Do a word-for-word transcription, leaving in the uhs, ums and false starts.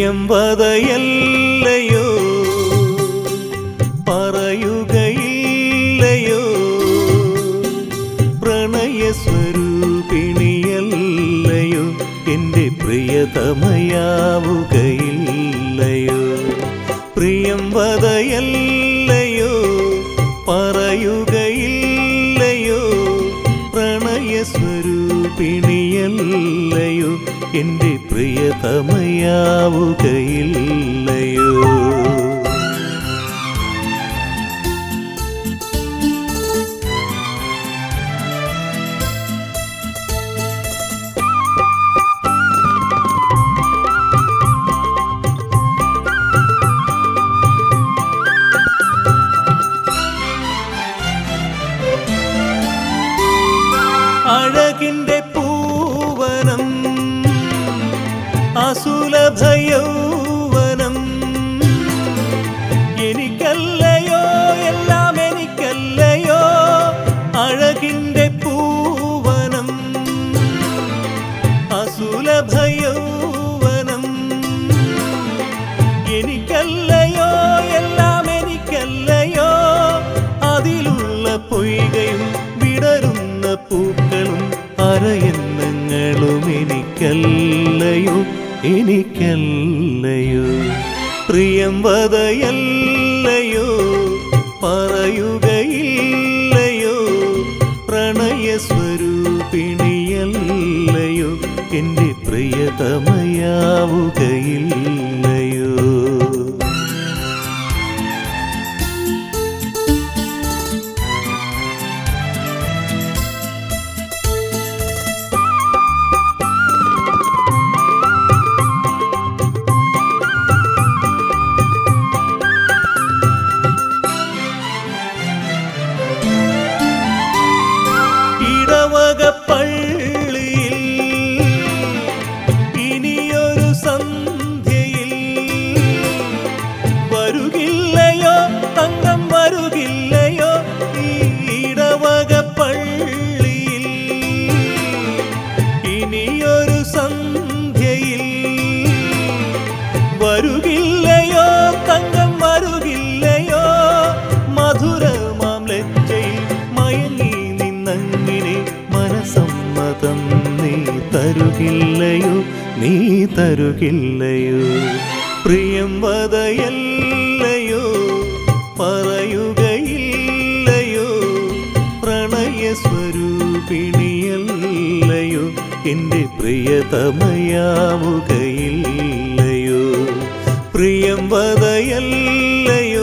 പ്രിയംവദയല്ലയോ പറയുകയില്ലയോ പ്രണയസ്വരൂപിണിയല്ലയോ എൻ്റെ പ്രിയതമയാവുകയില്ലയോ പ്രിയംവദയല്ലയോ പറയുകയില്ലയോ പ്രണയസ്വരൂപിണിയല്ലയോ എൻ്റെ പ്രിയതമയാവുകയില്ലയോ അഴകിൻ്റെ പൂവനം അസുലഭയൗവനം എനിക്കല്ലയോ എല്ലാം എനിക്കല്ലയോ അഴകിൻ്റെ പൂവനം അസുലഭയൗവനം എനിക്കല്ലയോ എല്ലാം എനിക്കല്ലയോ അതിലുള്ള പൊയ്കയും വിടരുന്ന പൂക്കളും അരയന്നങ്ങളും എനിക്കല്ലയോ എനിക്കല്ലയോ പ്രിയംവദയല്ലയോ പറയുകയില്ലയോ പ്രണയസ്വരൂപിണിയല്ലയോ എൻ്റെ പ്രിയതമയാവുകയില്ലയോ പള്ളിയിൽ ഇനിയൊരു സന്ധ്യയിൽ വരുകില്ലയോ തങ്കം വരുകില്ലയോ ഈ ഇടവക പള്ളിയിൽ ഇനിയൊരു സന്ധ്യയിൽ വരുകില്ലയോ തങ്കം വരുകില്ലയോ മധുരമാം ലജ്ജയിൽ മയങ്ങി നിന്നങ്ങിനെ മനസമ്മതം നീ തരുകില്ലയോ നീ തരുകില്ലയോ പ്രിയംവദയല്ലയോ പറയുകയില്ലയോ പ്രണയസ്വരൂപിണിയല്ലയോ എൻ്റെ പ്രിയതമയാവുകയില്ലയോ പ്രിയംവദയല്ലയോ